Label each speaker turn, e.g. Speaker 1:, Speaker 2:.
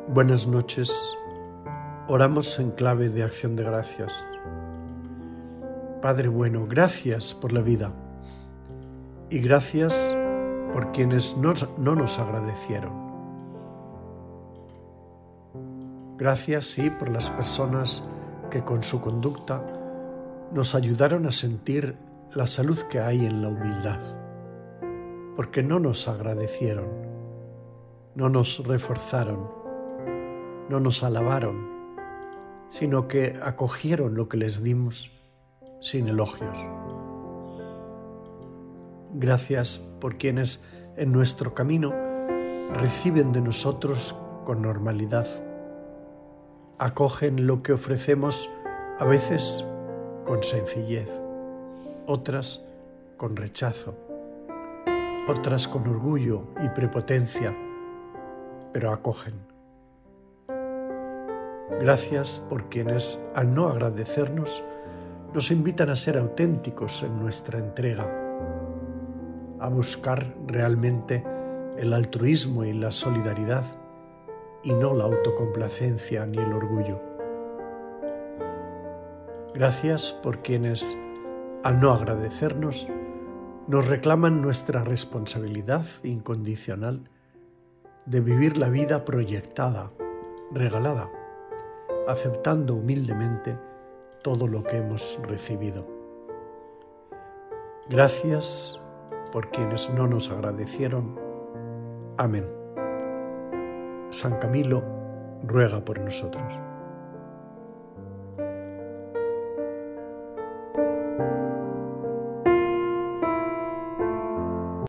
Speaker 1: Buenas noches. Oramos en clave de acción de gracias. Padre bueno, gracias por la vida y gracias por quienes no nos agradecieron. Gracias, sí, por las personas que con su conducta nos ayudaron a sentir la salud que hay en la humildad, porque no nos agradecieron, no nos reforzaron, no nos alabaron, sino que acogieron lo que les dimos sin elogios. Gracias por quienes en nuestro camino reciben de nosotros con normalidad, acogen lo que ofrecemos a veces con sencillez, otras con rechazo, otras con orgullo y prepotencia, pero acogen. Gracias por quienes, al no agradecernos, nos invitan a ser auténticos en nuestra entrega, a buscar realmente el altruismo y la solidaridad, y no la autocomplacencia ni el orgullo. Gracias por quienes, al no agradecernos, nos reclaman nuestra responsabilidad incondicional de vivir la vida proyectada, regalada, aceptando humildemente todo lo que hemos recibido. Gracias por quienes no nos agradecieron. Amén. San Camilo ruega por nosotros.